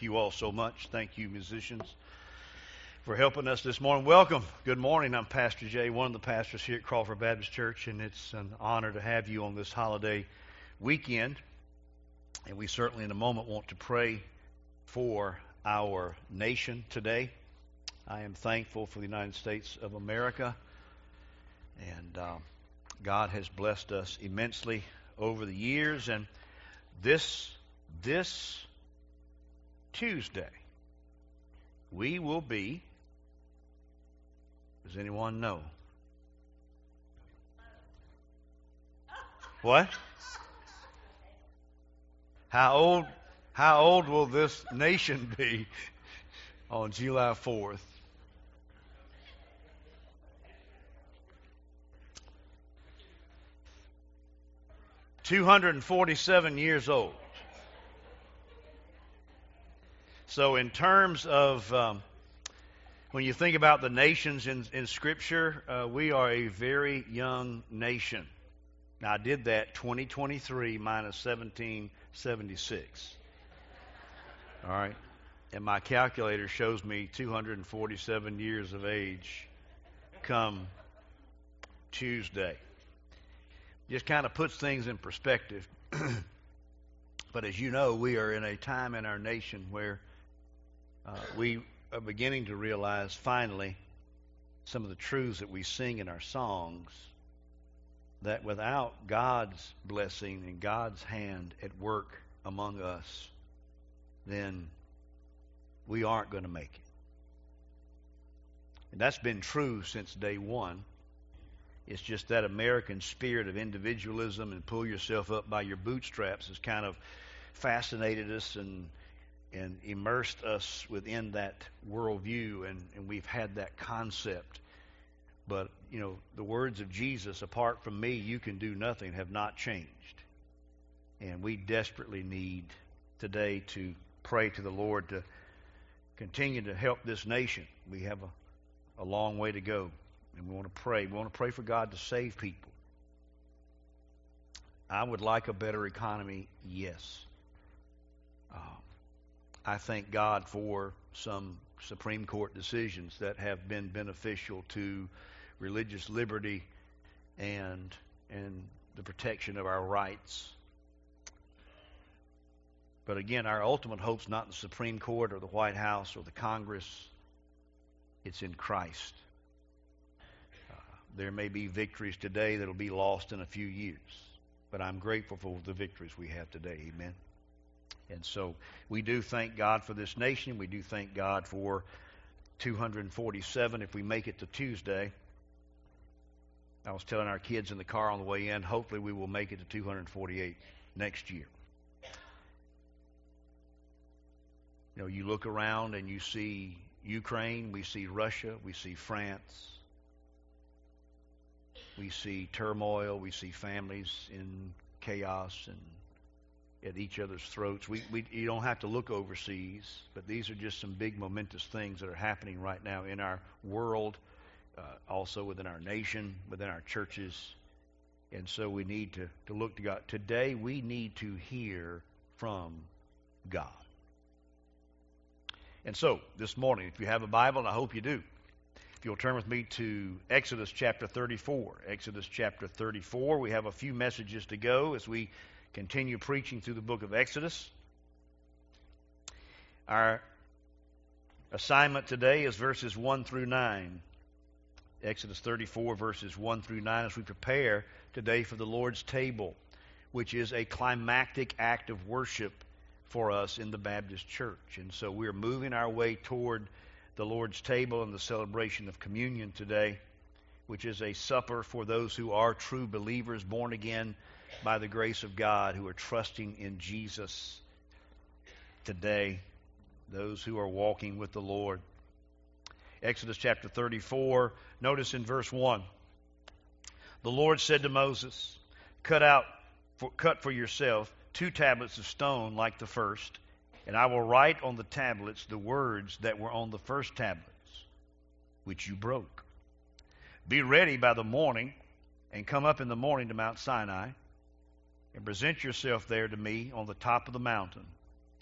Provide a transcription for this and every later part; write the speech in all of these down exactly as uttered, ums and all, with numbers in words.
Thank you all so much. Thank you, musicians, for helping us this morning. Welcome. Good morning. I'm Pastor Jay, one of the pastors here at Crawford Baptist Church, and it's an honor to have you on this holiday weekend. And we certainly in a moment want to pray for our nation today. I am thankful for the United States of America, and uh, God has blessed us immensely over the years. And this this Tuesday, we will be, does anyone know? What? How old, how old will this nation be on July fourth? two hundred forty-seven years old. So in terms of, um, when you think about the nations in, in Scripture, uh, we are a very young nation. Now I did that twenty twenty-three minus seventeen seventy-six. All right. And my calculator shows me two hundred forty-seven years of age come Tuesday. Just kind of puts things in perspective. But as you know, we are in a time in our nation where uh, we are beginning to realize finally some of the truths that we sing in our songs, that without God's blessing and God's hand at work among us, then we aren't going to make it. And that's been true since day one. It's just that American spirit of individualism and pull yourself up by your bootstraps has kind of fascinated us and and immersed us within that worldview, and, and we've had that concept. But, you know, the words of Jesus, apart from me, you can do nothing, have not changed. And we desperately need today to pray to the Lord to continue to help this nation. We have a, a long way to go. And we want to pray. We want to pray for God to save people. I would like a better economy, yes. Uh, I thank God for some Supreme Court decisions that have been beneficial to religious liberty and and the protection of our rights. But again, our ultimate hope's not in the Supreme Court or the White House or the Congress. It's in Christ. There may be victories today that will be lost in a few years, but I'm grateful for the victories we have today. Amen. And so we do thank God for this nation. We do thank God for two hundred forty-seven if we make it to Tuesday. I was telling our kids in the car on the way in, hopefully we will make it to two hundred forty-eight next year. You know, you look around and you see Ukraine, we see Russia, we see France. We see turmoil. We see families in chaos and at each other's throats. We, we, you don't have to look overseas, but these are just some big momentous things that are happening right now in our world, uh, also within our nation, within our churches. And so we need to, to look to God. Today we need to hear from God. And so this morning, if you have a Bible, and I hope you do, if you'll turn with me to Exodus chapter thirty-four. Exodus chapter thirty-four. We have a few messages to go as we continue preaching through the book of Exodus. Our assignment today is verses one through nine. Exodus thirty-four, verses one through nine, as we prepare today for the Lord's table, which is a climactic act of worship for us in the Baptist church. And so we're moving our way toward the Lord's table and the celebration of communion today, which is a supper for those who are true believers, born again by the grace of God, who are trusting in Jesus today, those who are walking with the Lord. Exodus chapter thirty-four, notice in verse one, the Lord said to Moses, cut out, for, cut for yourself two tablets of stone like the first, and I will write on the tablets the words that were on the first tablets, which you broke. Be ready by the morning, and come up in the morning to Mount Sinai, and present yourself there to me on the top of the mountain.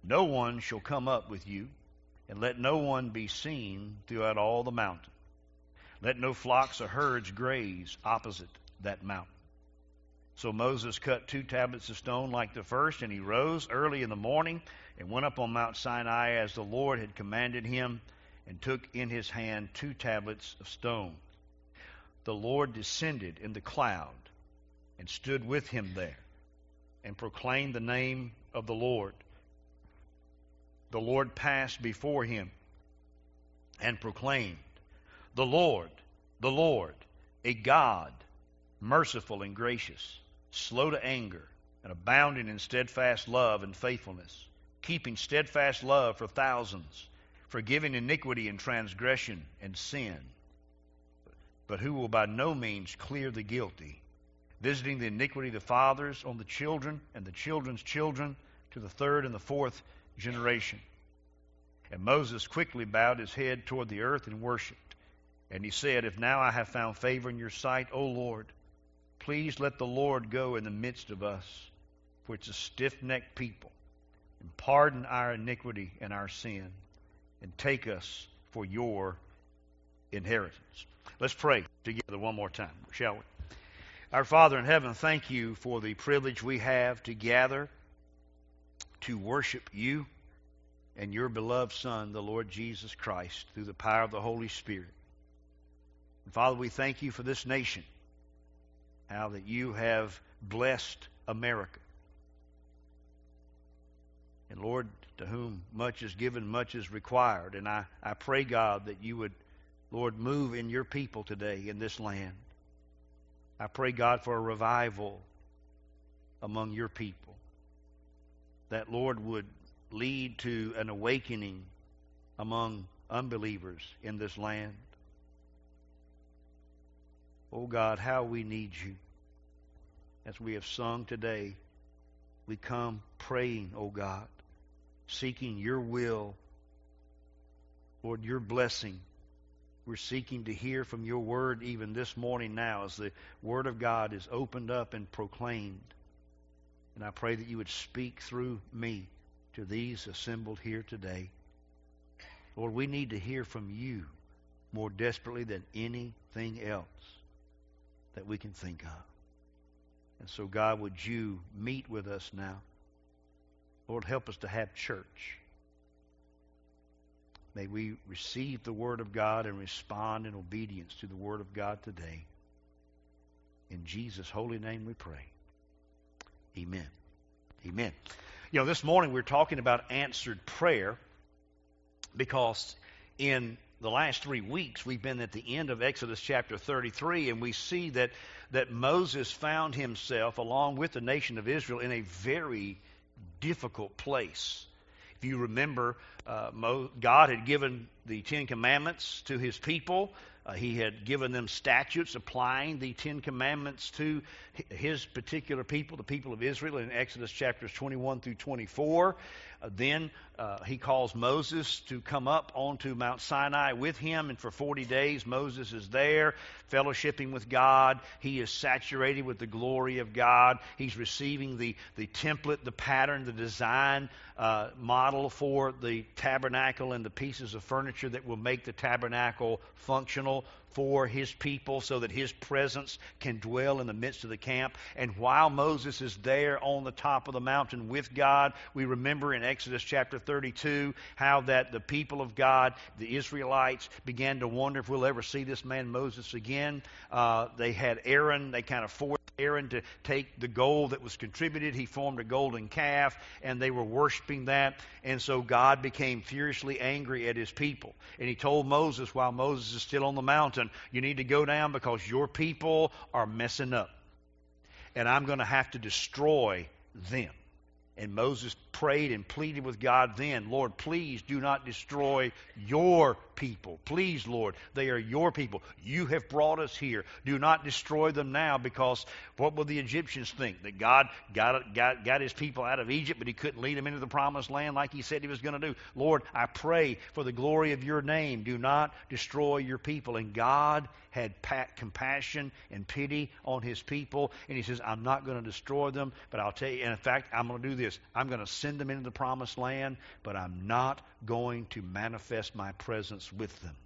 No one shall come up with you, and let no one be seen throughout all the mountain. Let no flocks or herds graze opposite that mountain. So Moses cut two tablets of stone like the first, and he rose early in the morning and went up on Mount Sinai as the Lord had commanded him, and took in his hand two tablets of stone. The Lord descended in the cloud and stood with him there, and proclaimed the name of the Lord. The Lord passed before him and proclaimed, The Lord, the Lord, a God, merciful and gracious, slow to anger, and abounding in steadfast love and faithfulness, keeping steadfast love for thousands, forgiving iniquity and transgression and sin, but who will by no means clear the guilty, visiting the iniquity of the fathers on the children and the children's children to the third and the fourth generation. And Moses quickly bowed his head toward the earth and worshipped. And he said, If now I have found favor in your sight, O Lord, please let the Lord go in the midst of us, for it's a stiff-necked people, and pardon our iniquity and our sin, and take us for your inheritance. Let's pray together one more time, shall we? Our Father in heaven, thank you for the privilege we have to gather to worship you and your beloved Son, the Lord Jesus Christ, through the power of the Holy Spirit. And Father, we thank you for this nation, how that you have blessed America. And Lord, to whom much is given, much is required. And I, I pray, God, that you would, Lord, move in your people today in this land. I pray, God, for a revival among your people. That, Lord, would lead to an awakening among unbelievers in this land. Oh, God, how we need you. As we have sung today, we come praying, oh God, seeking your will, Lord, your blessing. We're seeking to hear from your word even this morning now as the word of God is opened up and proclaimed. And I pray that you would speak through me to these assembled here today. Lord, we need to hear from you more desperately than anything else that we can think of. And so, God, would you meet with us now? Lord, help us to have church. May we receive the Word of God and respond in obedience to the Word of God today. In Jesus' holy name we pray. Amen. Amen. You know, this morning we're talking about answered prayer because in the last three weeks we've been at the end of Exodus chapter thirty-three, and we see that, that Moses found himself, along with the nation of Israel, in a very difficult place. If you remember, uh, Mo- God had given the Ten Commandments to his people. Uh, he had given them statutes applying the Ten Commandments to his particular people, the people of Israel, in Exodus chapters twenty-one through twenty-four. Uh, then uh, he calls Moses to come up onto Mount Sinai with him, and for forty days Moses is there fellowshipping with God. He is saturated with the glory of God. He's receiving the, the template, the pattern, the design uh, model for the tabernacle and the pieces of furniture that will make the tabernacle functional for his people so that his presence can dwell in the midst of the camp. And while Moses is there on the top of the mountain with God, we remember in Exodus chapter thirty-two how that the people of God, the Israelites, began to wonder if we'll ever see this man Moses again. Uh, they had Aaron, they kind of forced Aaron to take the gold that was contributed. He formed a golden calf, and they were worshiping that. And so God became furiously angry at his people. And he told Moses, while Moses is still on the mountain, you need to go down because your people are messing up. And I'm going to have to destroy them. And Moses prayed and pleaded with God then, Lord, please do not destroy your people. Please, Lord, they are your people. You have brought us here. Do not destroy them now, because what will the Egyptians think? That God got, got, got his people out of Egypt, but he couldn't lead them into the promised land like he said he was going to do. Lord, I pray for the glory of your name, do not destroy your people. And God had pat, compassion and pity on his people, and he says, I'm not going to destroy them, but I'll tell you, and in fact, I'm going to do this. I'm going to send them into the promised land, but I'm not going to manifest my presence with them.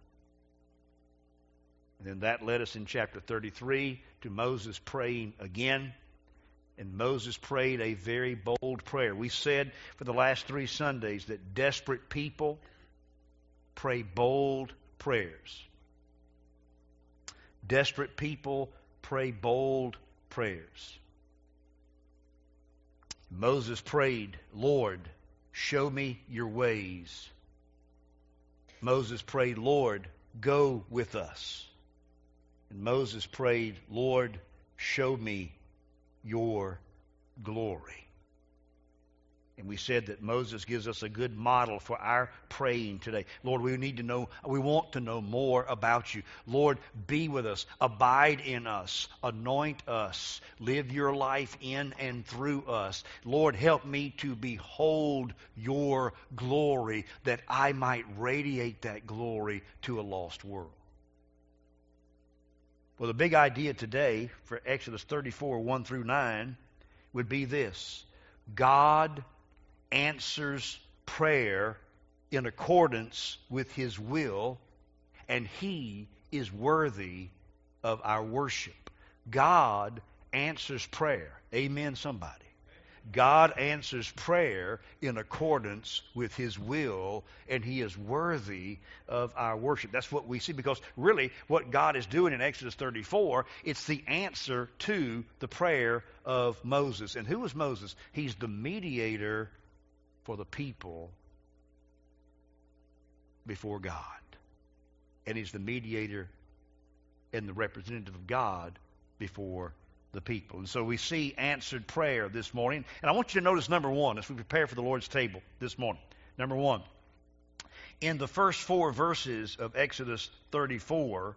And then that led us in chapter thirty-three to Moses praying again. And Moses prayed a very bold prayer. We said for the last three Sundays that desperate people pray bold prayers. Desperate people pray bold prayers. Moses prayed, Lord, show me your ways. Moses prayed, Lord, go with us. And Moses prayed, Lord, show me your glory. And we said that Moses gives us a good model for our praying today. Lord, we need to know, we want to know more about you. Lord, be with us, abide in us, anoint us, live your life in and through us. Lord, help me to behold your glory, that I might radiate that glory to a lost world. Well, the big idea today for Exodus thirty-four, one through nine would be this. God answers prayer in accordance with His will, and He is worthy of our worship. God answers prayer. Amen, somebody. God answers prayer in accordance with His will, and He is worthy of our worship. That's what we see, because really what God is doing in Exodus thirty-four, it's the answer to the prayer of Moses. And who was Moses? He's the mediator for the people before God. And he's the mediator and the representative of God before the people. And so we see answered prayer this morning. And I want you to notice number one as we prepare for the Lord's table this morning. Number one, in the first four verses of Exodus thirty-four,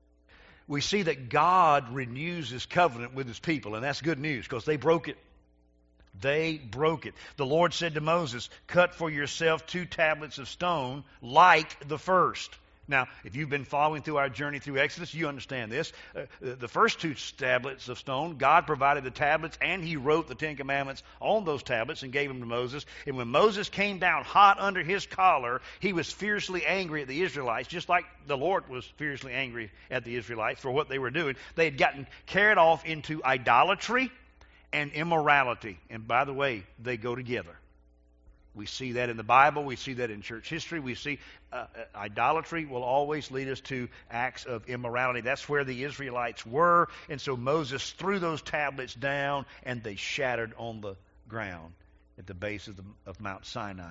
we see that God renews His covenant with His people. And that's good news, because they broke it. They broke it. The Lord said to Moses, cut for yourself two tablets of stone like the first. Now, if you've been following through our journey through Exodus, you understand this. Uh, the first two tablets of stone, God provided the tablets, and He wrote the Ten Commandments on those tablets and gave them to Moses. And when Moses came down hot under his collar, he was fiercely angry at the Israelites, just like the Lord was fiercely angry at the Israelites for what they were doing. They had gotten carried off into idolatry and immorality. And by the way, they go together. We see that in the Bible. We see that in church history. We see uh, idolatry will always lead us to acts of immorality. That's where the Israelites were. And so Moses threw those tablets down, and they shattered on the ground at the base of, the, of Mount Sinai.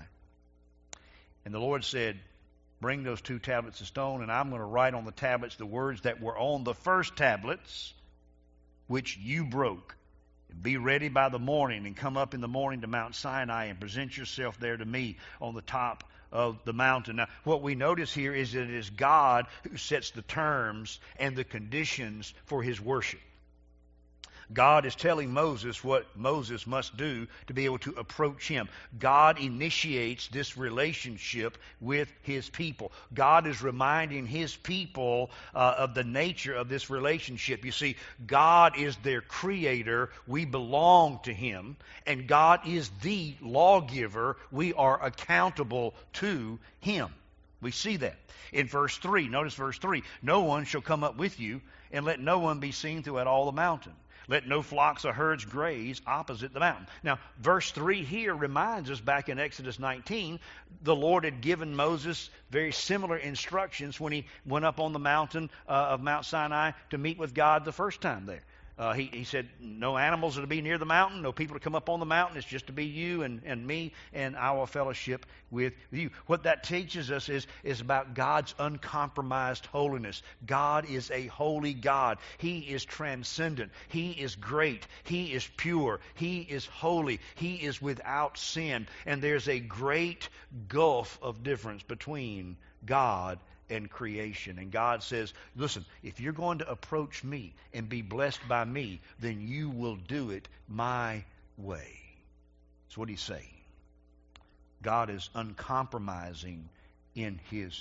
And the Lord said, bring those two tablets of stone, and I'm going to write on the tablets the words that were on the first tablets, which you broke. Be ready by the morning, and come up in the morning to Mount Sinai and present yourself there to me on the top of the mountain. Now, what we notice here is that it is God who sets the terms and the conditions for His worship. God is telling Moses what Moses must do to be able to approach Him. God initiates this relationship with His people. God is reminding His people uh, of the nature of this relationship. You see, God is their creator. We belong to Him. And God is the lawgiver. We are accountable to Him. We see that in verse three. Notice verse three. No one shall come up with you, and let no one be seen throughout all the mountain. Let no flocks or herds graze opposite the mountain. Now, verse three here reminds us back in Exodus nineteen, the Lord had given Moses very similar instructions when he went up on the mountain uh, of Mount Sinai to meet with God the first time there. Uh, he, he said, no animals are to be near the mountain, no people to come up on the mountain. It's just to be you and, and me and our fellowship with you. What that teaches us is, is about God's uncompromised holiness. God is a holy God. He is transcendent. He is great. He is pure. He is holy. He is without sin. And there's a great gulf of difference between God and creation. And God says, listen, if you're going to approach me and be blessed by me, then you will do it my way. That's what He's saying. God is uncompromising in His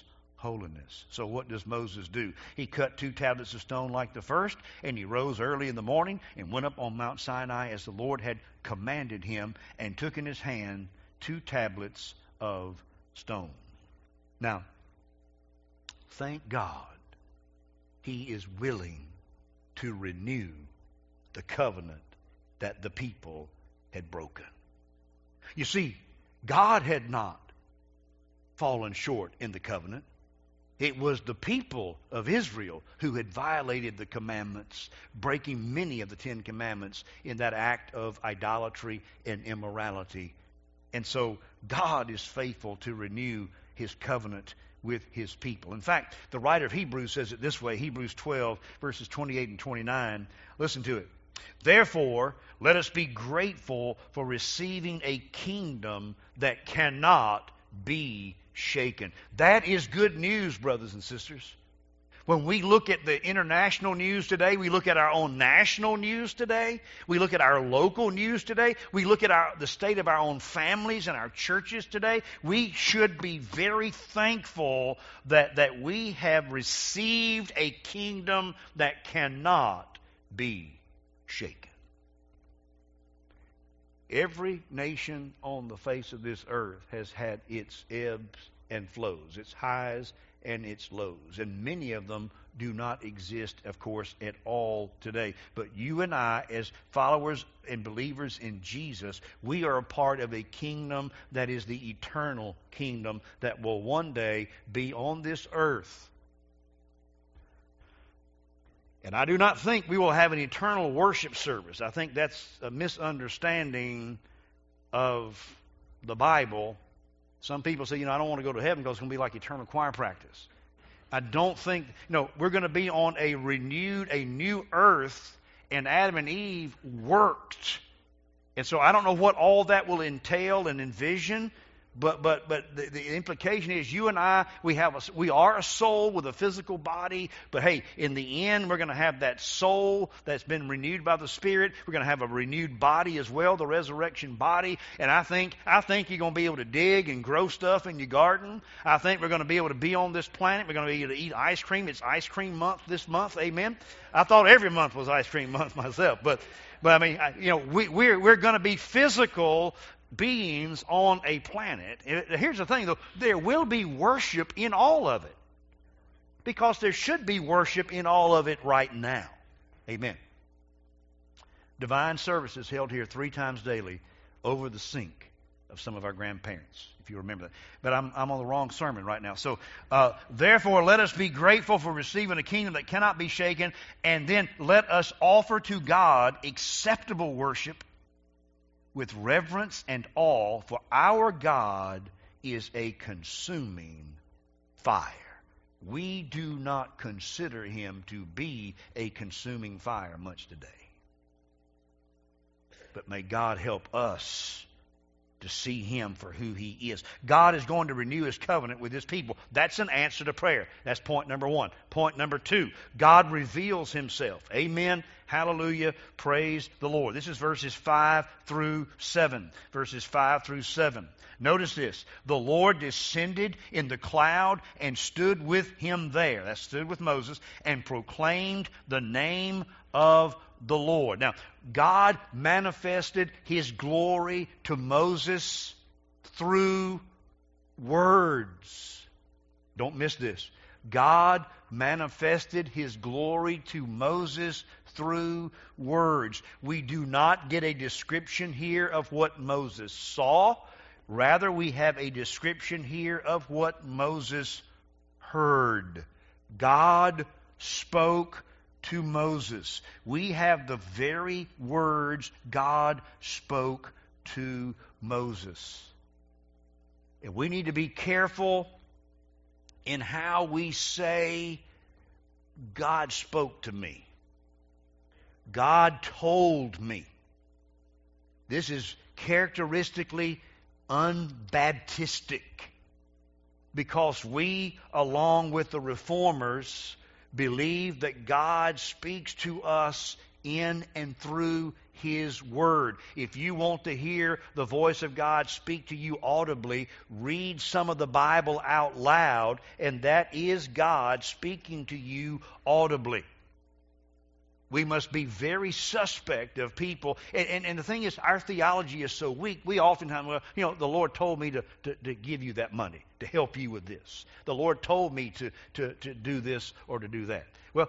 holiness. So what does Moses do? He cut two tablets of stone like the first, and he rose early in the morning and went up on Mount Sinai as the Lord had commanded him, and took in his hand two tablets of stone. Now, thank God he is willing to renew the covenant that the people had broken. You see, God had not fallen short in the covenant. It was the people of Israel who had violated the commandments, breaking many of the Ten Commandments in that act of idolatry and immorality. And so God is faithful to renew his covenant with his people. In fact, the writer of Hebrews says it this way, Hebrews twelve, verses twenty-eight and twenty-nine. Listen to it. Therefore, let us be grateful for receiving a kingdom that cannot be shaken. That is good news, brothers and sisters. When we look at the international news today, we look at our own national news today, we look at our local news today, we look at our, the state of our own families and our churches today, we should be very thankful that, that we have received a kingdom that cannot be shaken. Every nation on the face of this earth has had its ebbs and flows, its highs and its lows. And many of them do not exist, of course, at all today. But you and I, as followers and believers in Jesus, we are a part of a kingdom that is the eternal kingdom that will one day be on this earth. And I do not think we will have an eternal worship service. I think that's a misunderstanding of the Bible. Some people say, you know, I don't want to go to heaven because it's going to be like eternal choir practice. I don't think, no, we're going to be on a renewed, a new earth, and Adam and Eve worked. And so I don't know what all that will entail and envision, but but but the, the implication is you and I, we have a, we are a soul with a physical body, but hey, in the end, we're going to have that soul that's been renewed by the Spirit. We're going to have a renewed body as well, the resurrection body. And I think I think you're going to be able to dig and grow stuff in your garden. I think we're going to be able to be on this planet. We're going to be able to eat ice cream. It's ice cream month this month. Amen. I thought every month was ice cream month myself, but but I mean, you know, we, we're we're going to be physical beings on a planet. Here's the thing, though. There will be worship in all of it. Because there should be worship in all of it right now. Amen. Divine services held here three times daily over the sink of some of our grandparents, if you remember that. But I'm, I'm on the wrong sermon right now. So, uh, therefore, let us be grateful for receiving a kingdom that cannot be shaken, and then let us offer to God acceptable worship with reverence and awe, for our God is a consuming fire. We do not consider him to be a consuming fire much today. But may God help us to see him for who he is. God is going to renew his covenant with his people. That's an answer to prayer. That's point number one. Point number two, God reveals himself. Amen. Hallelujah. Praise the Lord. This is verses five through seven. Verses five through seven. Notice this. The Lord descended in the cloud and stood with him there. That stood with Moses and proclaimed the name of the Lord. Now, God manifested his glory to Moses through words. Don't miss this. God manifested his glory to Moses through words. We do not get a description here of what Moses saw. Rather, we have a description here of what Moses heard. God spoke to Moses. We have the very words God spoke to Moses. And we need to be careful in how we say, God spoke to me. God told me. This is characteristically unbaptistic, because we, along with the reformers, believe that God speaks to us in and through His Word. If you want to hear the voice of God speak to you audibly, read some of the Bible out loud, and that is God speaking to you audibly. We must be very suspect of people. And, and, and the thing is, our theology is so weak, we oftentimes, well, you know, the Lord told me to, to, to give you that money, to help you with this. The Lord told me to, to, to do this or to do that. Well,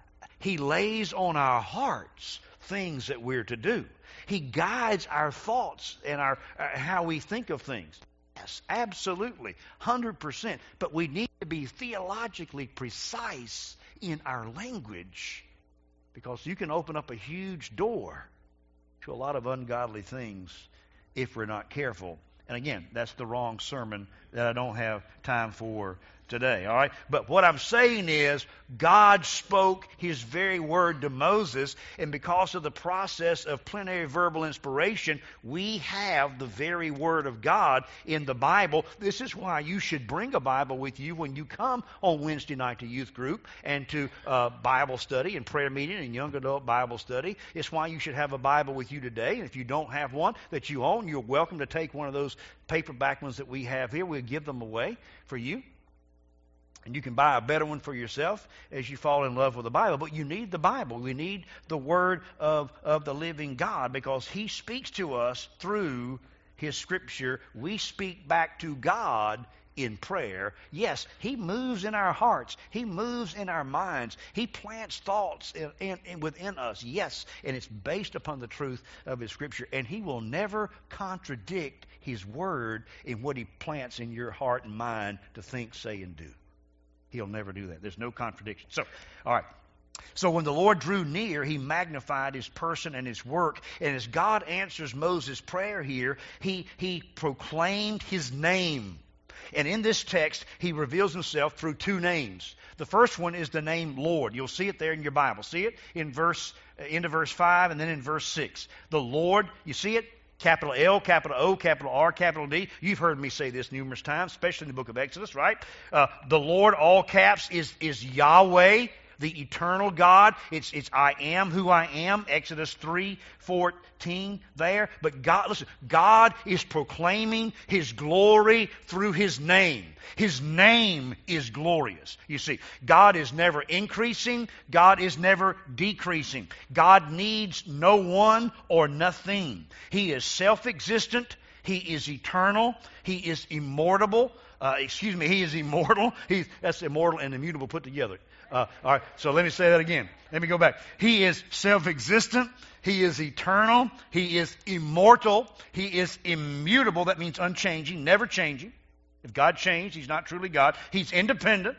He lays on our hearts things that we're to do. He guides our thoughts and our uh, how we think of things. Yes, absolutely, one hundred percent. But we need to be theologically precise in our language, because you can open up a huge door to a lot of ungodly things if we're not careful. And again, that's the wrong sermon that I don't have time for today, all right? But what I'm saying is, God spoke His very word to Moses, and because of the process of plenary verbal inspiration, we have the very word of God in the Bible. This is why you should bring a Bible with you when you come on Wednesday night to youth group and to uh, Bible study and prayer meeting and young adult Bible study. It's why you should have a Bible with you today. And if you don't have one that you own, you're welcome to take one of those paperback ones that we have here. We'll give them away for you. And you can buy a better one for yourself as you fall in love with the Bible. But you need the Bible. We need the Word of, of the living God, because He speaks to us through His Scripture. We speak back to God in prayer. Yes, He moves in our hearts. He moves in our minds. He plants thoughts in, in, in within us. Yes, and it's based upon the truth of His Scripture. And He will never contradict His Word in what He plants in your heart and mind to think, say, and do. He'll never do that. There's no contradiction. So, all right. So when the Lord drew near, He magnified His person and His work. And as God answers Moses' prayer here, he, he proclaimed His name. And in this text, He reveals Himself through two names. The first one is the name Lord. You'll see it there in your Bible. See it in verse, into verse five and then in verse six. The Lord, you see it? Capital L, capital O, capital R, capital D. You've heard me say this numerous times, especially in the book of Exodus, right? Uh, the Lord, all caps, is, is Yahweh, the eternal God. It's, it's I am who I am, Exodus three fourteen there. But God, listen, God is proclaiming His glory through His name. His name is glorious. You see, God is never increasing. God is never decreasing. God needs no one or nothing. He is self-existent. He is eternal. He is immortal. Uh, excuse me, He is immortal. He's, that's immortal and immutable put together. Uh, all right, so let me say that again. Let me go back. He is self-existent. He is eternal. He is immortal. He is immutable. That means unchanging, never changing. If God changed, He's not truly God. He's independent.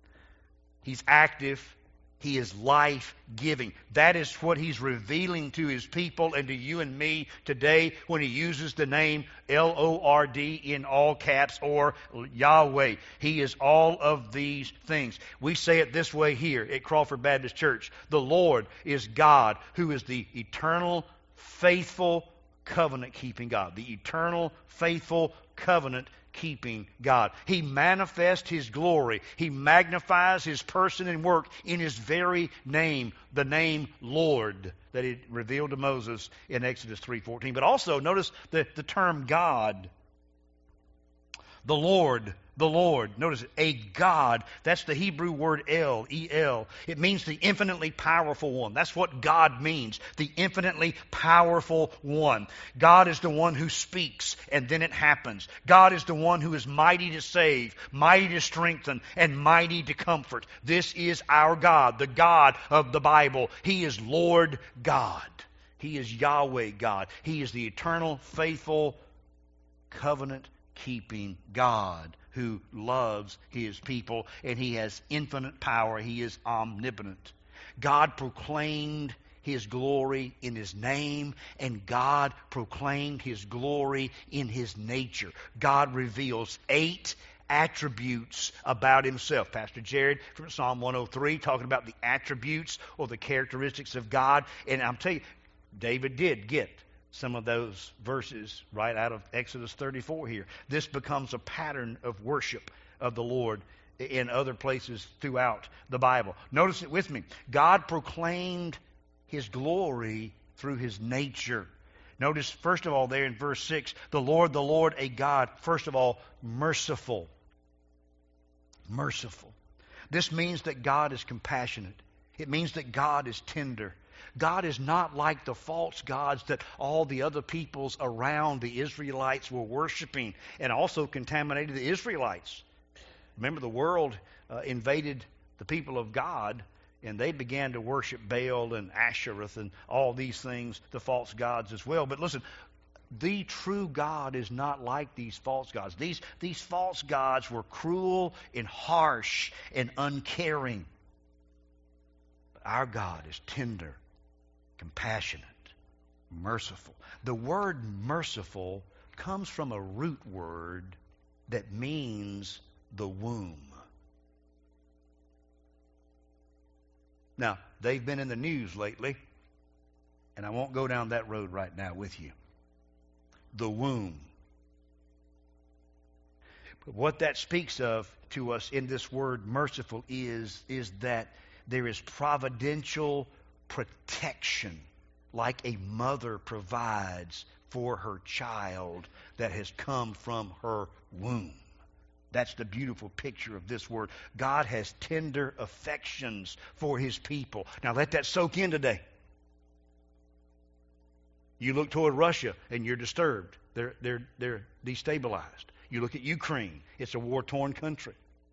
He's active. He is life-giving. That is what He's revealing to His people and to you and me today when He uses the name L O R D in all caps, or Yahweh. He is all of these things. We say it this way here at Crawford Baptist Church. The Lord is God, who is the eternal, faithful, covenant-keeping God. The eternal, faithful, covenant-keeping God. He manifests His glory. He magnifies His person and work in His very name, the name Lord, that He revealed to Moses in Exodus three fourteen. But also, notice the, the term God. The Lord, the Lord. Notice it, a God. That's the Hebrew word El, E L. It means the infinitely powerful one. That's what God means, the infinitely powerful one. God is the one who speaks, and then it happens. God is the one who is mighty to save, mighty to strengthen, and mighty to comfort. This is our God, the God of the Bible. He is Lord God. He is Yahweh God. He is the eternal, faithful, covenant-keeping God who loves His people, and He has infinite power. He is omnipotent. God proclaimed His glory in His name, and God proclaimed His glory in His nature. God reveals eight attributes about Himself. Pastor Jared from Psalm one oh three talking about the attributes or the characteristics of God. And I'm telling you, David did get some of those verses right out of Exodus thirty-four here. This becomes a pattern of worship of the Lord in other places throughout the Bible. Notice it with me. God proclaimed His glory through His nature. Notice, first of all, there in verse six, the Lord, the Lord, a God, first of all, merciful. Merciful. This means that God is compassionate. It means that God is tender. God is not like the false gods that all the other peoples around the Israelites were worshiping and also contaminated the Israelites. Remember, the world uh, invaded the people of God, and they began to worship Baal and Ashereth and all these things, the false gods as well. But listen, the true God is not like these false gods. These, these false gods were cruel and harsh and uncaring. But our God is tender, compassionate, merciful. The word merciful comes from a root word that means the womb. Now, they've been in the news lately, and I won't go down that road right now with you. The womb. But what that speaks of to us in this word merciful is, is that there is providential protection like a mother provides for her child that has come from her womb. That's the beautiful picture of this word. God has tender affections for His people. Now let that soak in today. You look toward Russia and you're disturbed. They're, they're, they're destabilized. You look at Ukraine. It's a war-torn country.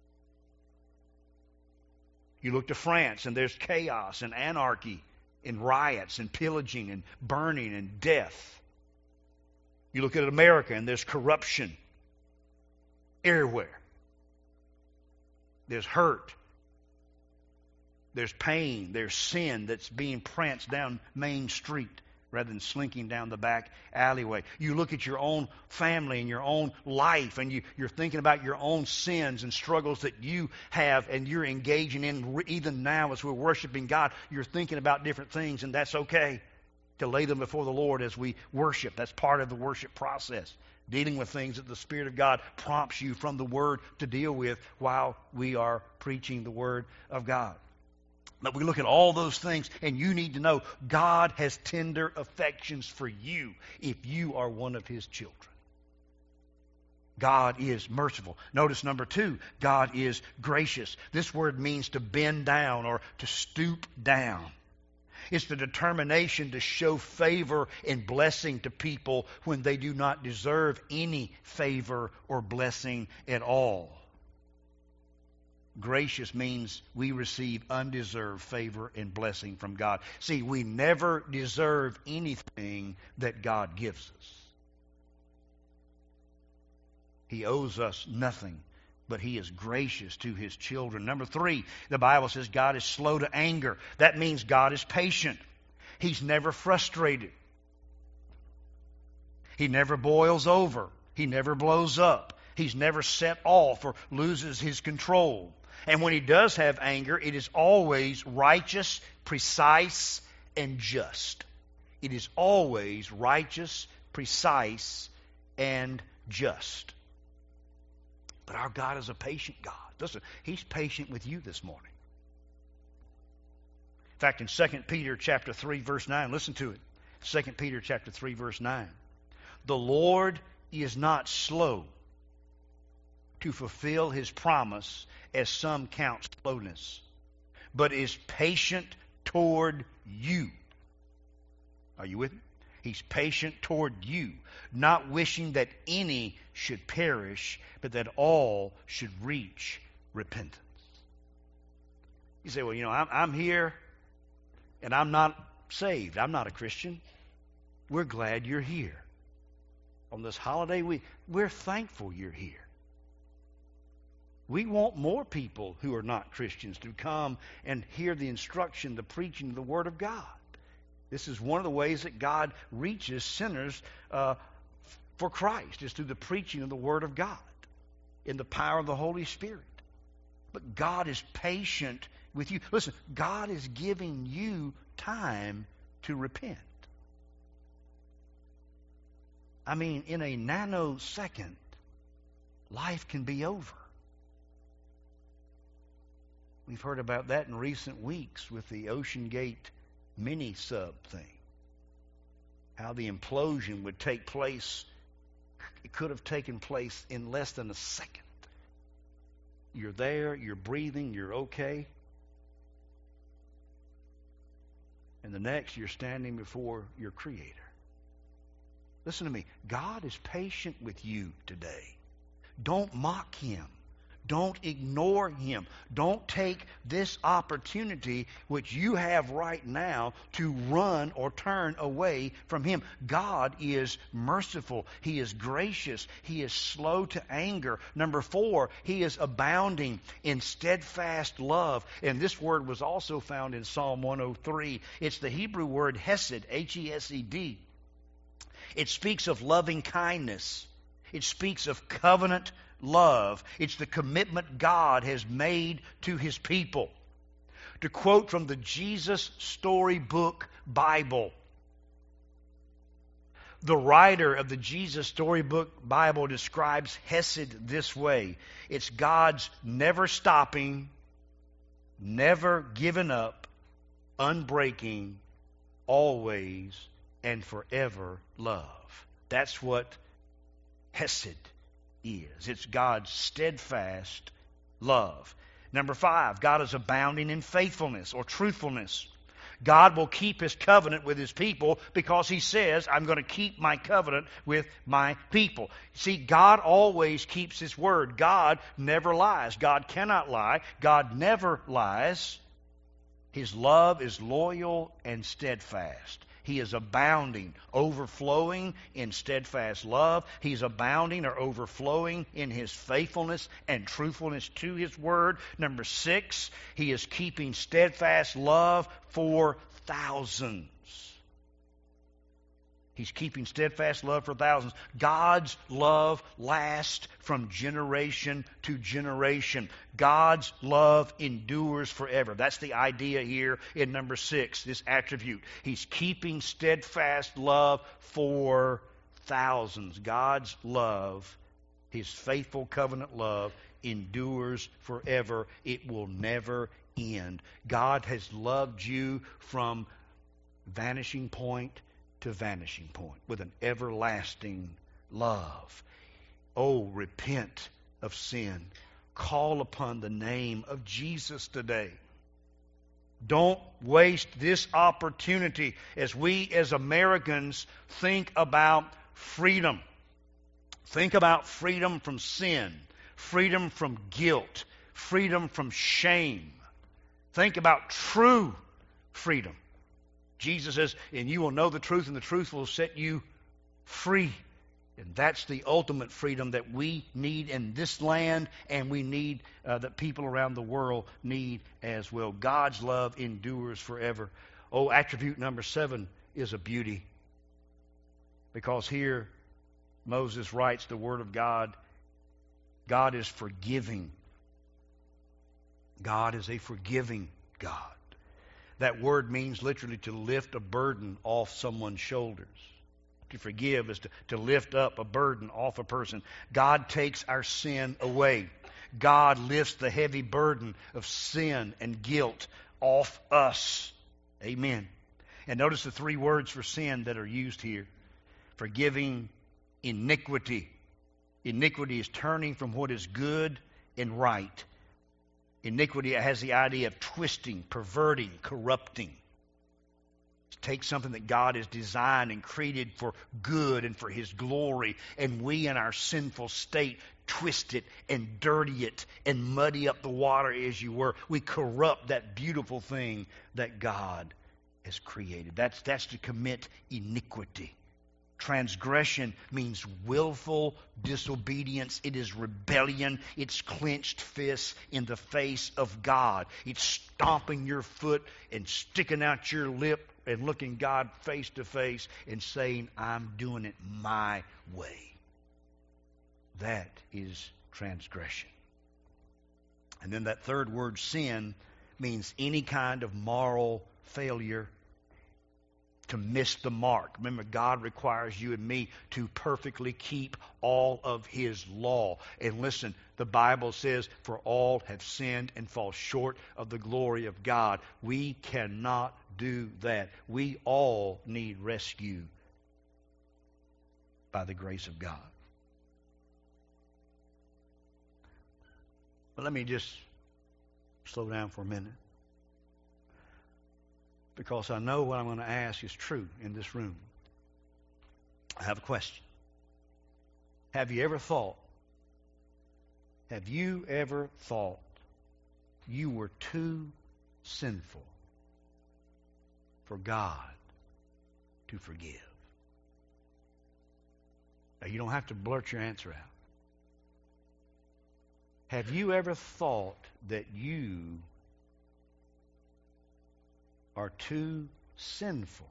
You look to France and there's chaos and anarchy and riots and pillaging and burning and death. You look at America and there's corruption everywhere. There's hurt. There's pain. There's sin that's being pranced down Main Street rather than slinking down the back alleyway. You look at your own family and your own life, and you, you're thinking about your own sins and struggles that you have, and you're engaging in, even now as we're worshiping God, you're thinking about different things, and that's okay to lay them before the Lord as we worship. That's part of the worship process. Dealing with things that the Spirit of God prompts you from the Word to deal with while we are preaching the Word of God. But we look at all those things, and you need to know God has tender affections for you if you are one of His children. God is merciful. Notice number two, God is gracious. This word means to bend down or to stoop down. It's the determination to show favor and blessing to people when they do not deserve any favor or blessing at all. Gracious means we receive undeserved favor and blessing from God. See, we never deserve anything that God gives us. He owes us nothing, but He is gracious to His children. Number three, the Bible says God is slow to anger. That means God is patient. He's never frustrated. He never boils over. He never blows up. He's never set off or loses His control. And when He does have anger, it is always righteous, precise, and just. It is always righteous, precise, and just. But our God is a patient God. Listen, He's patient with you this morning. In fact, in Second Peter chapter three, verse nine, listen to it. Second Peter chapter three, verse nine. The Lord is not slow to fulfill His promise, as some count slowness, but is patient toward you. Are you with me? He's patient toward you, not wishing that any should perish, but that all should reach repentance. You say, well, you know, I'm, I'm here and I'm not saved. I'm not a Christian. We're glad you're here. On this holiday week, we're thankful you're here. We want more people who are not Christians to come and hear the instruction, the preaching of the Word of God. This is one of the ways that God reaches sinners uh, for Christ, is through the preaching of the Word of God in the power of the Holy Spirit. But God is patient with you. Listen, God is giving you time to repent. I mean, in a nanosecond, life can be over. We've heard about that in recent weeks with the Ocean Gate mini sub thing. How the implosion would take place. It could have taken place in less than a second. You're there, you're breathing, you're okay. And the next, you're standing before your Creator. Listen to me. God is patient with you today. Don't mock Him. Don't ignore Him. Don't take this opportunity which you have right now to run or turn away from Him. God is merciful. He is gracious. He is slow to anger. Number four, He is abounding in steadfast love. And this word was also found in Psalm one oh three. It's the Hebrew word hesed, H E S E D. It speaks of loving kindness. It speaks of covenant love. It's the commitment God has made to His people. To quote from the Jesus Storybook Bible, the writer of the Jesus Storybook Bible describes Hesed this way. It's God's never stopping, never giving up, unbreaking, always and forever love. That's what Hesed is. It's God's steadfast love. Number five, God is abounding in faithfulness or truthfulness. God will keep His covenant with His people because He says, I'm going to keep my covenant with my people. See, God always keeps His word. God never lies. God cannot lie. God never lies. His love is loyal and steadfast. He is abounding, overflowing in steadfast love. He's abounding or overflowing in His faithfulness and truthfulness to His word. Number six, He is keeping steadfast love for thousands. He's keeping steadfast love for thousands. God's love lasts from generation to generation. God's love endures forever. That's the idea here in number six, this attribute. He's keeping steadfast love for thousands. God's love, His faithful covenant love, endures forever. It will never end. God has loved you from vanishing point to vanishing point with an everlasting love. Oh, repent of sin. Call upon the name of Jesus today. Don't waste this opportunity as we as Americans think about freedom. Think about freedom from sin, freedom from guilt, freedom from shame. Think about true freedom. Jesus says, and you will know the truth, and the truth will set you free. And that's the ultimate freedom that we need in this land, and we need, uh, that people around the world need as well. God's love endures forever. Oh, attribute number seven is a beauty. Because here, Moses writes the Word of God. God is forgiving. God is a forgiving God. That word means literally to lift a burden off someone's shoulders. To forgive is to, to lift up a burden off a person. God takes our sin away. God lifts the heavy burden of sin and guilt off us. Amen. And notice the three words for sin that are used here. Forgiving iniquity. Iniquity is turning from what is good and right. Iniquity has the idea of twisting, perverting, corrupting. Take something that God has designed and created for good and for His glory, and we in our sinful state twist it and dirty it and muddy up the water as you were. We corrupt that beautiful thing that God has created. That's, that's to commit iniquity. Transgression means willful disobedience. It is rebellion. It's clenched fists in the face of God. It's stomping your foot and sticking out your lip and looking God face to face and saying, I'm doing it my way. That is transgression. And then that third word, sin, means any kind of moral failure, to miss the mark. Remember, God requires you and me to perfectly keep all of His law. And listen, the Bible says, for all have sinned and fall short of the glory of God. We cannot do that. We all need rescue by the grace of God. But let me just slow down for a minute, because I know what I'm going to ask is true in this room. I have a question. Have you ever thought, have you ever thought you were too sinful for God to forgive? Now, you don't have to blurt your answer out. Have you ever thought that you are too sinful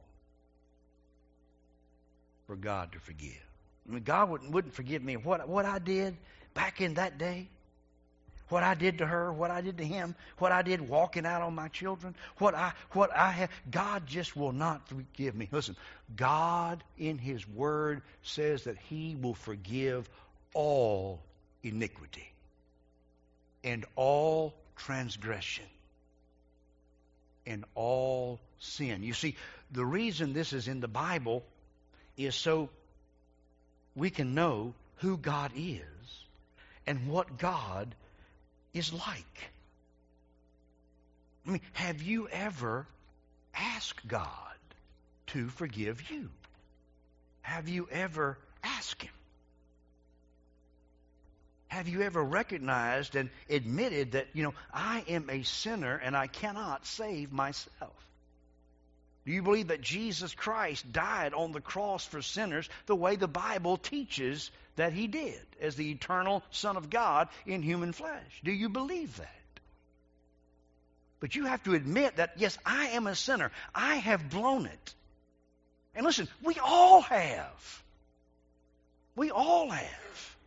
for God to forgive? I mean, God wouldn't, wouldn't forgive me what, what I did back in that day. What I did to her, what I did to him, what I did walking out on my children, what I what I have. God just will not forgive me. Listen, God in His Word says that He will forgive all iniquity and all transgression and all sin. You see, the reason this is in the Bible is so we can know who God is and what God is like. I mean, have you ever asked God to forgive you? Have you ever asked Him? Have you ever recognized and admitted that, you know, I am a sinner and I cannot save myself? Do you believe that Jesus Christ died on the cross for sinners the way the Bible teaches that He did, as the eternal Son of God in human flesh? Do you believe that? But you have to admit that, yes, I am a sinner. I have blown it. And listen, we all have. We all have.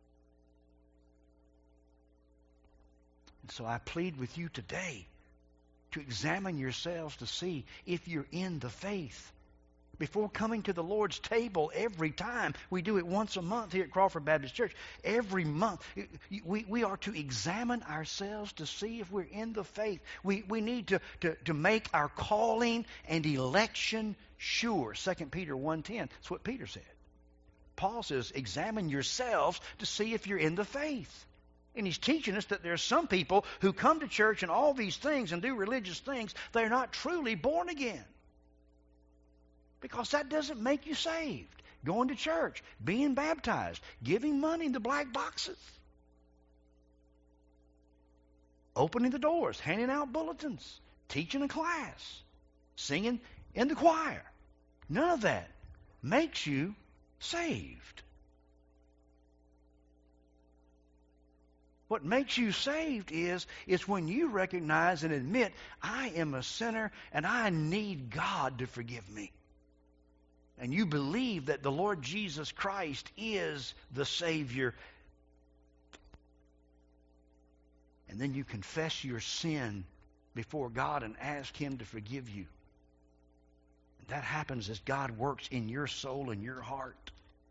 And so I plead with you today to examine yourselves to see if you're in the faith. Before coming to the Lord's table every time, we do it once a month here at Crawford Baptist Church. Every month, we, we are to examine ourselves to see if we're in the faith. We, we need to, to, to make our calling and election sure. Second Peter one ten, that's what Peter said. Paul says, examine yourselves to see if you're in the faith. And he's teaching us that there are some people who come to church and all these things and do religious things, they're not truly born again. Because that doesn't make you saved. Going to church, being baptized, giving money in the black boxes, opening the doors, handing out bulletins, teaching a class, singing in the choir. None of that makes you saved. What makes you saved is, is when you recognize and admit, I am a sinner and I need God to forgive me. And you believe that the Lord Jesus Christ is the Savior. And then you confess your sin before God and ask Him to forgive you. And that happens as God works in your soul and your heart.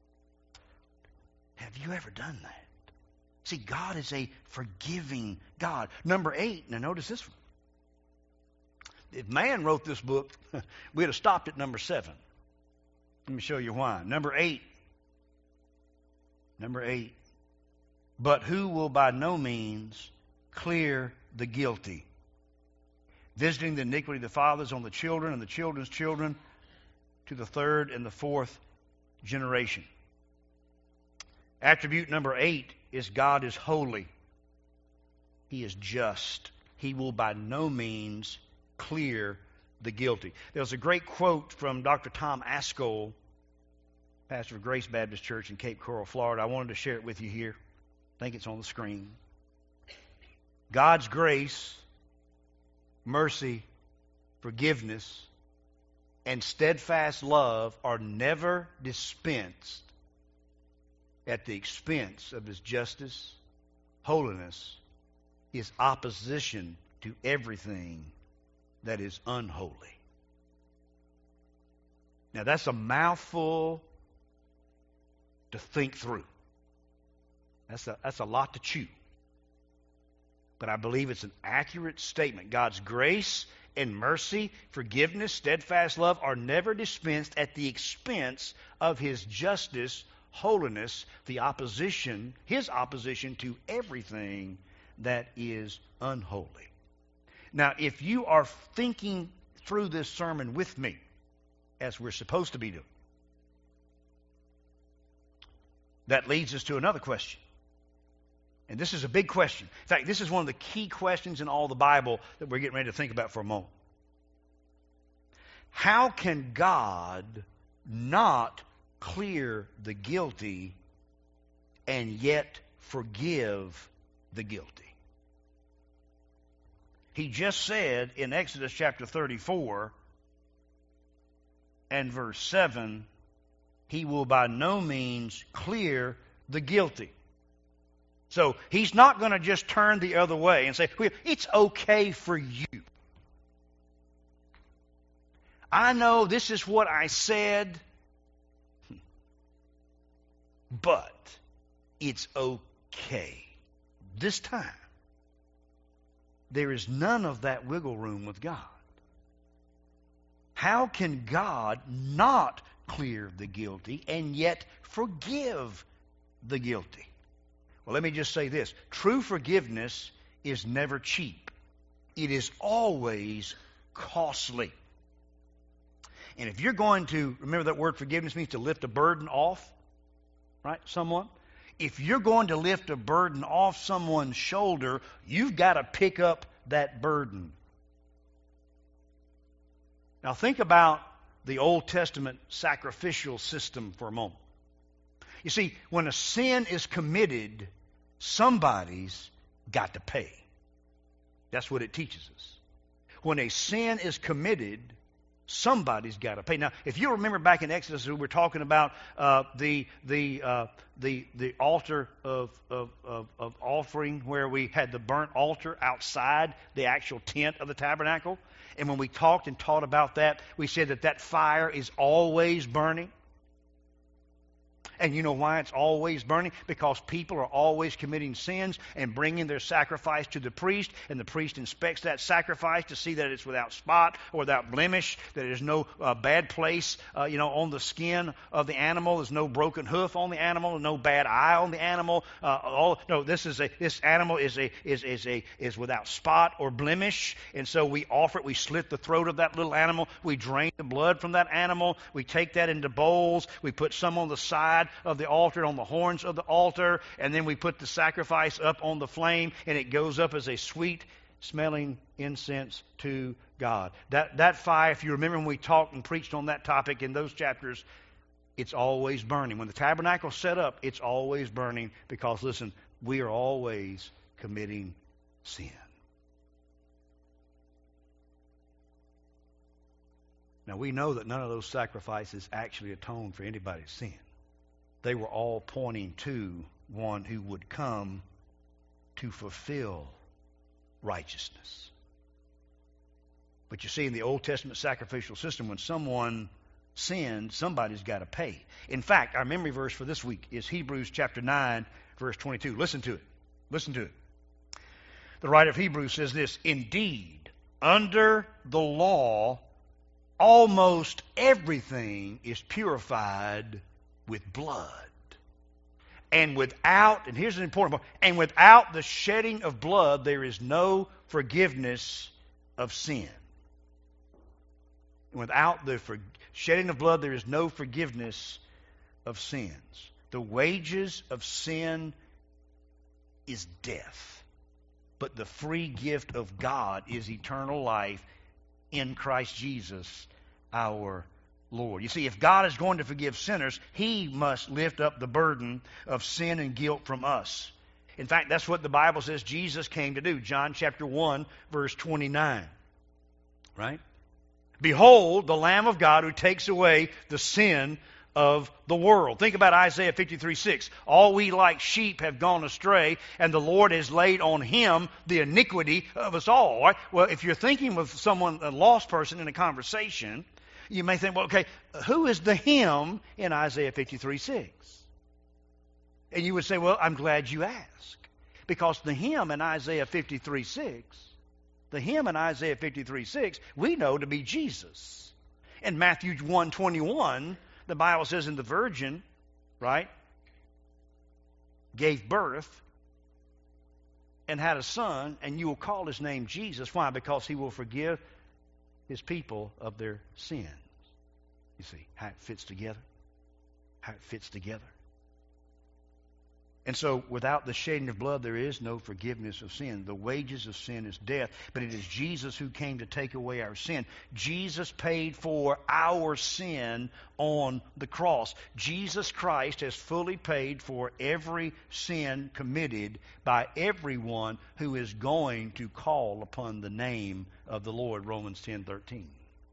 Have you ever done that? See, God is a forgiving God. Number eight, now notice this one. If man wrote this book, we'd have stopped at number seven. Let me show you why. Number eight. Number eight. But who will by no means clear the guilty, visiting the iniquity of the fathers on the children and the children's children to the third and the fourth generation. Attribute number eight is God is holy. He is just. He will by no means clear the guilty. There's a great quote from Doctor Tom Ascol, pastor of Grace Baptist Church in Cape Coral, Florida. I wanted to share it with you here. I think it's on the screen. God's grace, mercy, forgiveness, and steadfast love are never dispensed at the expense of His justice, holiness, His opposition to everything that is unholy. Now that's a mouthful to think through. That's a, that's a lot to chew. But I believe it's an accurate statement. God's grace and mercy, forgiveness, steadfast love are never dispensed at the expense of His justice, holiness, the opposition, His opposition to everything that is unholy. Now, if you are thinking through this sermon with me, as we're supposed to be doing, that leads us to another question. And this is a big question. In fact, this is one of the key questions in all the Bible that we're getting ready to think about for a moment. How can God not clear the guilty and yet forgive the guilty? He just said in Exodus chapter thirty-four and verse seven, He will by no means clear the guilty. So He's not going to just turn the other way and say, well, it's okay for you. I know this is what I said, but it's okay. This time, there is none of that wiggle room with God. How can God not clear the guilty and yet forgive the guilty? Well, let me just say this. True forgiveness is never cheap. It is always costly. And if you're going to, remember that word forgiveness means to lift a burden off, right, someone? If you're going to lift a burden off someone's shoulder, you've got to pick up that burden. Now think about the Old Testament sacrificial system for a moment. You see, when a sin is committed, somebody's got to pay. That's what it teaches us. When a sin is committed, somebody's got to pay. Now, if you remember back in Exodus, we were talking about uh, the the uh, the the altar of, of of of offering, where we had the burnt altar outside the actual tent of the tabernacle. And when we talked and taught about that, we said that that fire is always burning. And you know why it's always burning? Because people are always committing sins and bringing their sacrifice to the priest, and the priest inspects that sacrifice to see that it's without spot or without blemish, that there's no uh, bad place, uh, you know, on the skin of the animal. There's no broken hoof on the animal, no bad eye on the animal. Uh, all no, this is a this animal is a is is a is without spot or blemish, and so we offer it. We slit the throat of that little animal. We drain the blood from that animal. We take that into bowls. We put some on the side of the altar, on the horns of the altar, and then we put the sacrifice up on the flame, and it goes up as a sweet smelling incense to God. That that fire, if you remember when we talked and preached on that topic in those chapters, it's always burning. When the tabernacle's set up, it's always burning, because listen, we are always committing sin. Now we know that none of those sacrifices actually atone for anybody's sin. They were all pointing to one who would come to fulfill righteousness. But you see, in the Old Testament sacrificial system, when someone sinned, somebody's got to pay. In fact, our memory verse for this week is Hebrews chapter nine, verse twenty-two. Listen to it. Listen to it. The writer of Hebrews says this, "Indeed, under the law, almost everything is purified with blood. And without, and here's an important point, and without the shedding of blood, there is no forgiveness of sin." And without the for, shedding of blood, there is no forgiveness of sins. The wages of sin is death. But the free gift of God is eternal life in Christ Jesus our Lord. You see, if God is going to forgive sinners, He must lift up the burden of sin and guilt from us. In fact, that's what the Bible says Jesus came to do. John chapter one, verse twenty-nine. Right? "Behold, the Lamb of God who takes away the sin of the world." Think about Isaiah fifty-three six. "All we like sheep have gone astray, and the Lord has laid on Him the iniquity of us all." Right? Well, if you're thinking with someone, a lost person in a conversation, you may think, well, okay, who is the him in Isaiah fifty-three six? And you would say, well, I'm glad you asked. Because the him in Isaiah fifty-three six The him in Isaiah fifty-three six, we know to be Jesus. In Matthew one twenty-one, the Bible says, and the virgin, right, gave birth and had a son, and you will call his name Jesus. Why? Because he will forgive his people of their sins. You see how it fits together? How it fits together. And so, without the shedding of blood, there is no forgiveness of sin. The wages of sin is death, but it is Jesus who came to take away our sin. Jesus paid for our sin on the cross. Jesus Christ has fully paid for every sin committed by everyone who is going to call upon the name of the Lord, Romans ten thirteen.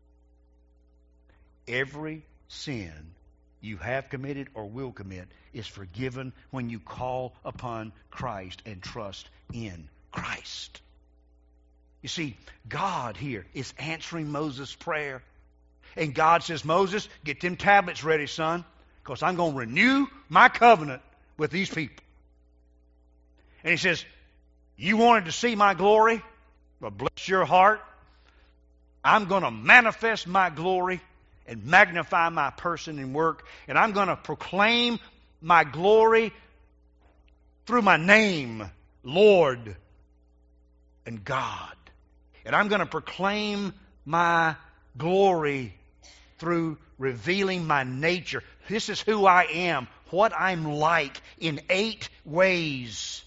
Every sin you have committed or will commit is forgiven when you call upon Christ and trust in Christ. You see, God here is answering Moses' prayer. And God says, Moses, get them tablets ready, son, because I'm going to renew my covenant with these people. And he says, you wanted to see my glory? Well, bless your heart. I'm going to manifest my glory and magnify my person and work. And I'm going to proclaim my glory through my name, Lord and God. And I'm going to proclaim my glory through revealing my nature. This is who I am, what I'm like in eight ways.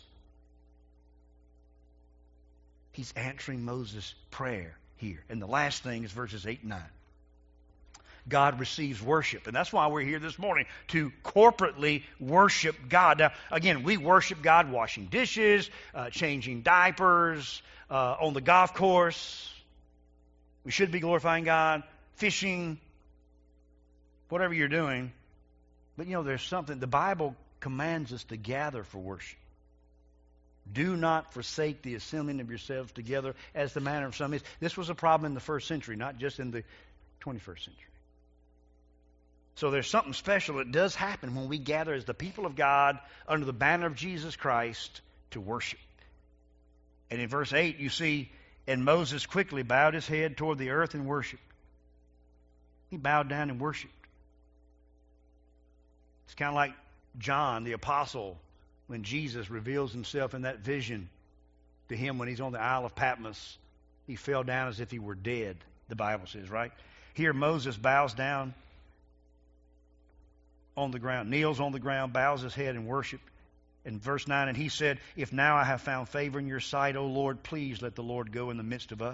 He's answering Moses' prayer here. And the last thing is verses eight and nine. God receives worship. And that's why we're here this morning, to corporately worship God. Now, again, we worship God washing dishes, uh, changing diapers, uh, on the golf course. We should be glorifying God, fishing, whatever you're doing. But, you know, there's something, the Bible commands us to gather for worship. Do not forsake the assembling of yourselves together as the manner of some is. This was a problem in the first century, not just in the twenty-first century. So there's something special that does happen when we gather as the people of God under the banner of Jesus Christ to worship. And in verse eight, you see, and Moses quickly bowed his head toward the earth and worshiped. He bowed down and worshiped. It's kind of like John, the apostle, when Jesus reveals himself in that vision to him when he's on the Isle of Patmos. He fell down as if he were dead, the Bible says, right? Here Moses bows down on the ground, kneels on the ground, bows his head and worshiped. In verse nine, and he said, if now I have found favor in your sight, O Lord, please let the Lord go in the midst of us.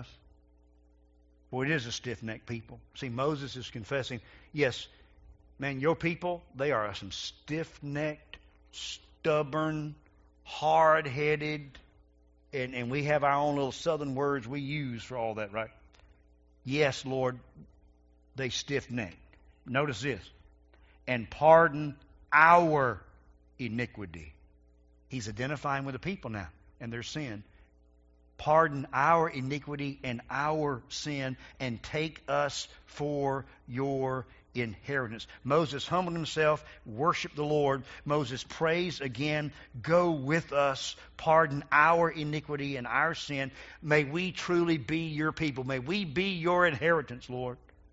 Boy, it is a stiff-necked people. See, Moses is confessing, yes, man, your people, they are some stiff-necked, stubborn, hard-headed, and, and we have our own little southern words we use for all that, right? Yes, Lord, they stiff-necked. Notice this. And pardon our iniquity. He's identifying with the people now and their sin. Pardon our iniquity and our sin and take us for your inheritance. Moses humbled himself, worshiped the Lord. Moses prays again, go with us, pardon our iniquity and our sin. May we truly be your people. May we be your inheritance, Lord.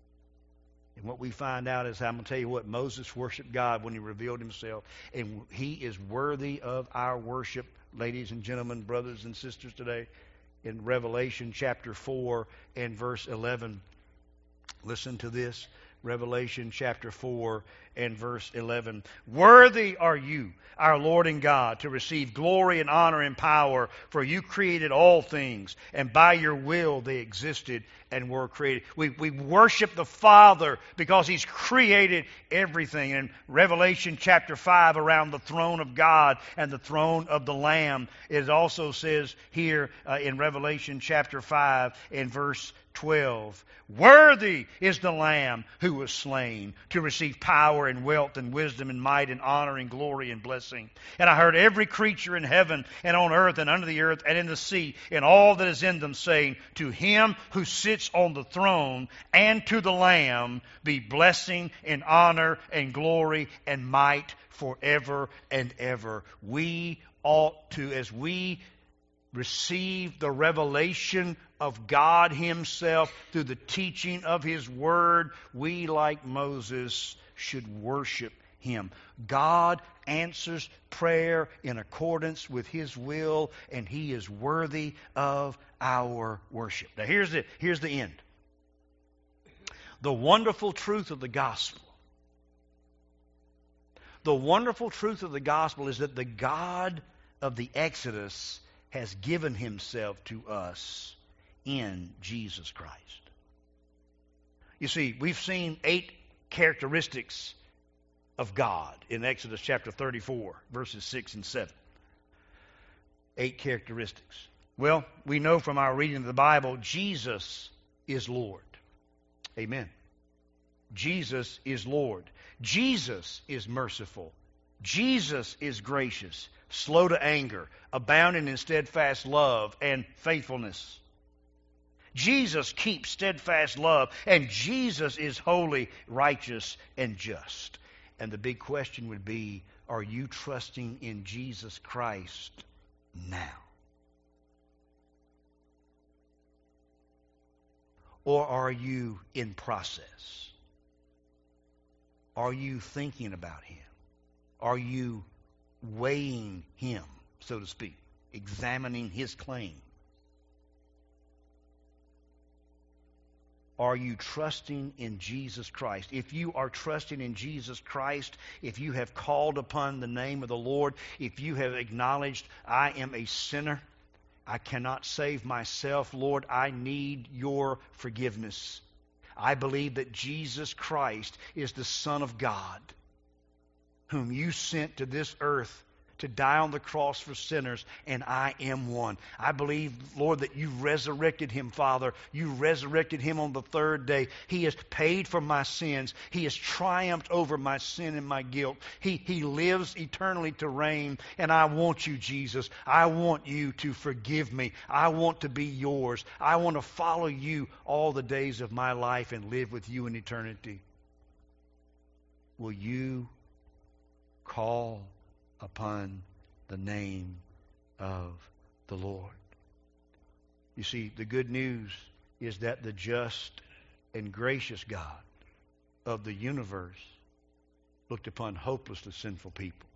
And what we find out is, I'm going to tell you what, Moses worshiped God when he revealed himself. And he is worthy of our worship, ladies and gentlemen, brothers and sisters today. In Revelation chapter four and verse eleven, listen to this. Revelation chapter four and verse eleven. Worthy are you, our Lord and God, to receive glory and honor and power, for you created all things, and by your will they existed and were created. We, we worship the Father because He's created everything. In Revelation chapter five, around the throne of God and the throne of the Lamb, it also says here uh, in Revelation chapter five and verse twelve, worthy is the Lamb who was slain to receive power and wealth and wisdom and might and honor and glory and blessing. And I heard every creature in heaven and on earth and under the earth and in the sea and all that is in them saying, to Him who sits on the throne and to the Lamb be blessing and honor and glory and might forever and ever. We ought to, as we receive the revelation of God Himself through the teaching of His Word, we, like Moses, should worship Him. God answers prayer in accordance with His will, and He is worthy of our worship. Now here's the, here's the end. The wonderful truth of the gospel. The wonderful truth of the gospel is that the God of the Exodus has given Himself to us in Jesus Christ. You see, we've seen eight characteristics of God in Exodus chapter thirty-four, verses six and seven. Eight characteristics. Well, we know from our reading of the Bible, Jesus is Lord. Amen. Jesus is Lord. Jesus is merciful. Jesus is gracious, slow to anger, abounding in steadfast love and faithfulness. Jesus keeps steadfast love, and Jesus is holy, righteous, and just. And the big question would be, are you trusting in Jesus Christ now? Or are you in process? Are you thinking about Him? Are you weighing Him, so to speak, examining His claim? Are you trusting in Jesus Christ? If you are trusting in Jesus Christ, if you have called upon the name of the Lord, if you have acknowledged, I am a sinner, I cannot save myself, Lord, I need your forgiveness. I believe that Jesus Christ is the Son of God, whom you sent to this earth to die on the cross for sinners, and I am one. I believe, Lord, that you resurrected Him, Father. You resurrected Him on the third day. He has paid for my sins. He has triumphed over my sin and my guilt. He, he lives eternally to reign, and I want you, Jesus. I want you to forgive me. I want to be yours. I want to follow you all the days of my life and live with you in eternity. Will you call upon the name of the Lord? You see, the good news is that the just and gracious God of the universe looked upon hopelessly sinful people.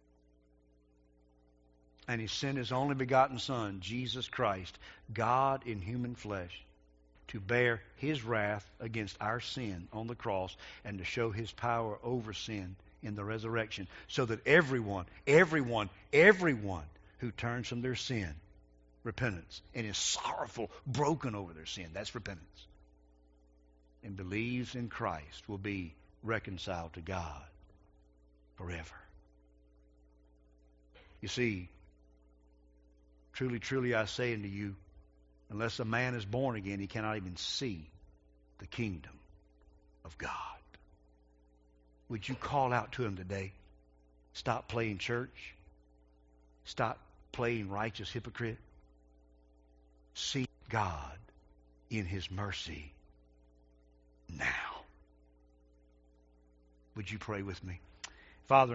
And He sent His only begotten Son, Jesus Christ, God in human flesh, to bear His wrath against our sin on the cross and to show His power over sin in the resurrection, so that everyone, everyone, everyone who turns from their sin, repentance, and is sorrowful, broken over their sin, that's repentance, and believes in Christ will be reconciled to God forever. You see, truly, truly I say unto you, unless a man is born again, he cannot even see the kingdom of God. Would you call out to Him today? Stop playing church. Stop playing righteous hypocrite. Seek God in His mercy now. Would you pray with me? Father,